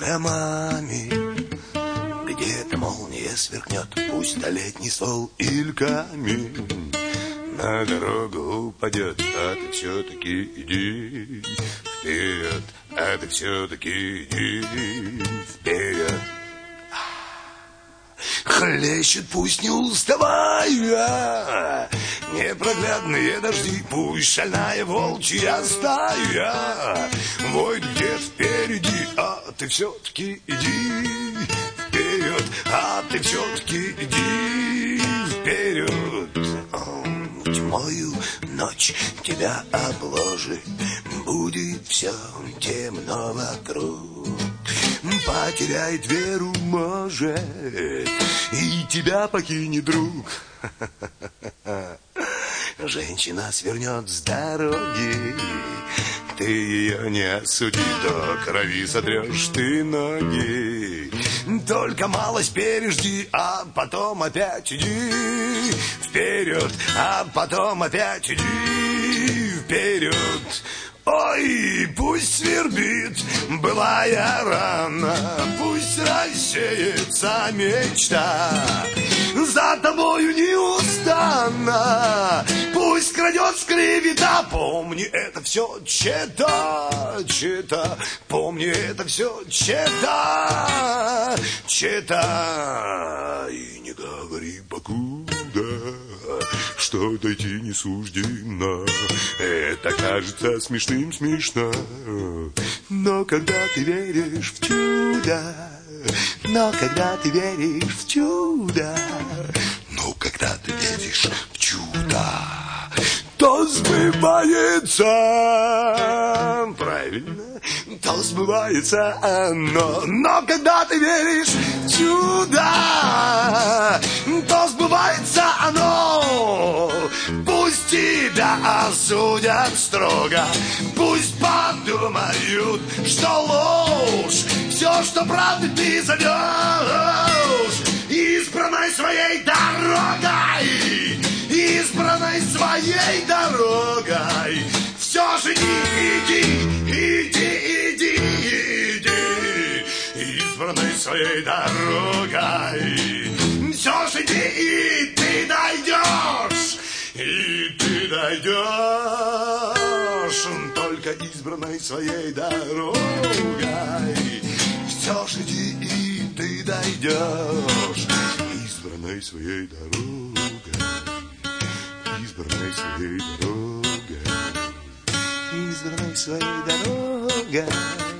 домами. Где-то молния сверкнет, пусть на летний стол или камень на дорогу упадет, а ты все-таки иди вперед, а ты все-таки иди вперед. Хлещет, пусть не уставая, непроглядные дожди, пусть шальная волчья стая воет где-то впереди, а ты все-таки иди вперед, а ты все-таки иди вперед. Тьмою ночь тебя обложит, будет все темно вокруг. Потеряет веру, может, и тебя покинет друг. Женщина свернет с дороги, ты ее не осуди, до крови сотрешь ты ноги. Только малость пережди, а потом опять иди вперед, а потом опять иди вперед. Ой, пусть свербит былая рана, пусть рассеется мечта, за тобою неустанно, пусть крадет клевета. Помни, это все чета, чета, помни, это все чета, чета. И не говори покуда, что дойти не суждено. Это кажется смешным смешно, но когда ты веришь в чудо, но когда ты веришь в чудо, но когда ты веришь в чудо, то сбывается, правильно, то сбывается оно. Но когда ты веришь в чудо, то сбывается оно. Пусть тебя осудят строго, пусть подумают, что ложь, все, что правда ты зовешь, избранной своей дорогой, избранной своей дорогой. Все же иди, иди, иди, иди, избранной своей дорогой. Все же иди, и ты дойдешь, и ты дойдешь, только избранной своей дорогой. Все же иди, и ты дойдешь, избранной своей дорогой, избранной своей дорогой, избранной своей дорогой.